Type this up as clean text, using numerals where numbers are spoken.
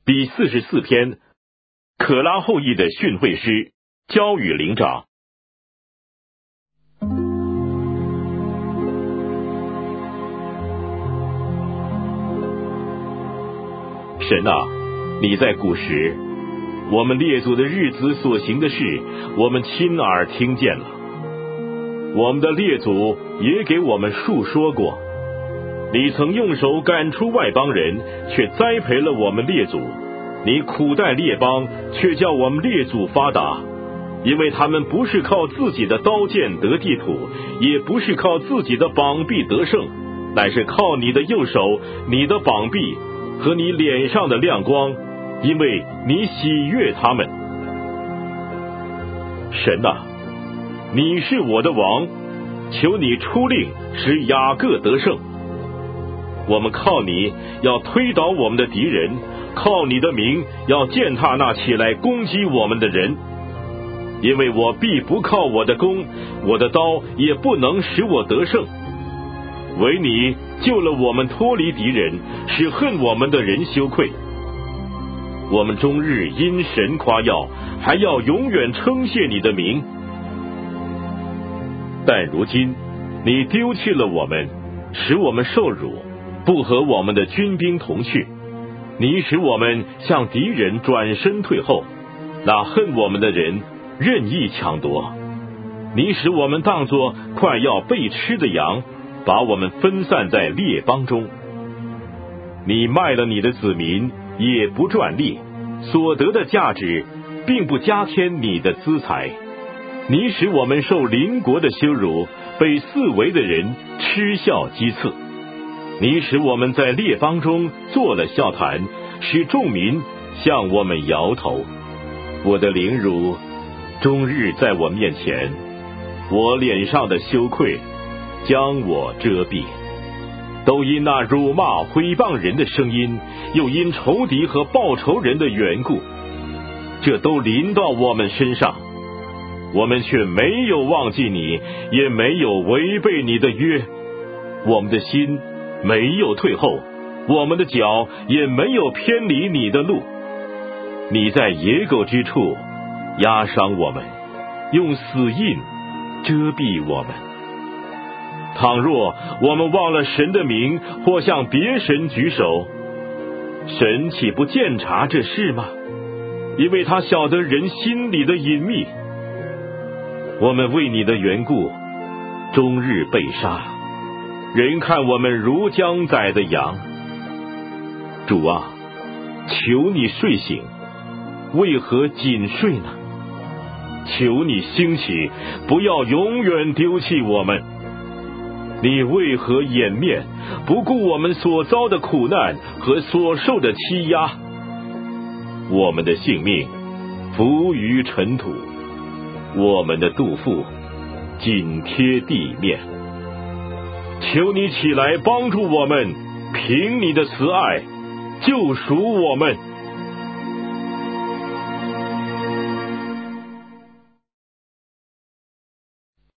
第44篇，可拉后裔的训诲诗，交与灵长。神啊，你在古时，我们列祖的日子所行的事，我们亲耳听见了。我们的列祖也给我们述说过。你曾用手赶出外邦人，却栽培了我们列祖；你苦待列邦，却叫我们列祖发达。因为他们不是靠自己的刀剑得地土，也不是靠自己的膀臂得胜，乃是靠你的右手、你的膀臂和你脸上的亮光，因为你喜悦他们。神啊，你是我的王，求你出令使雅各得胜。我们靠你要推倒我们的敌人，靠你的名要践踏那起来攻击我们的人。因为我必不靠我的弓，我的刀也不能使我得胜。唯你救了我们脱离敌人，使恨我们的人羞愧。我们终日因神夸耀，还要永远称谢你的名。但如今你丢弃了我们，使我们受辱，不和我们的军兵同去。你使我们向敌人转身退后，那恨我们的人任意抢夺。你使我们当作快要被吃的羊，把我们分散在列邦中。你卖了你的子民，也不赚利，所得的价值并不加添你的资财。你使我们受邻国的羞辱，被四围的人嗤笑讥刺。你使我们在列邦中做了笑谈，使众民向我们摇头。我的凌辱终日在我面前，我脸上的羞愧将我遮蔽。都因那辱骂毁谤人的声音，又因仇敌和报仇人的缘故，这都临到我们身上。我们却没有忘记你，也没有违背你的约。我们的心没有退后，我们的脚也没有偏离你的路。你在野狗之处压伤我们，用死印遮蔽我们。倘若我们忘了神的名，或向别神举手，神岂不鉴察这事吗？因为他晓得人心里的隐秘。我们为你的缘故终日被杀，人看我们如将宰的羊。主啊，求你睡醒，为何紧睡呢？求你兴起，不要永远丢弃我们。你为何掩面，不顾我们所遭的苦难和所受的欺压？我们的性命浮于尘土，我们的肚腹紧贴地面。求你起来帮助我们，凭你的慈爱救赎我们。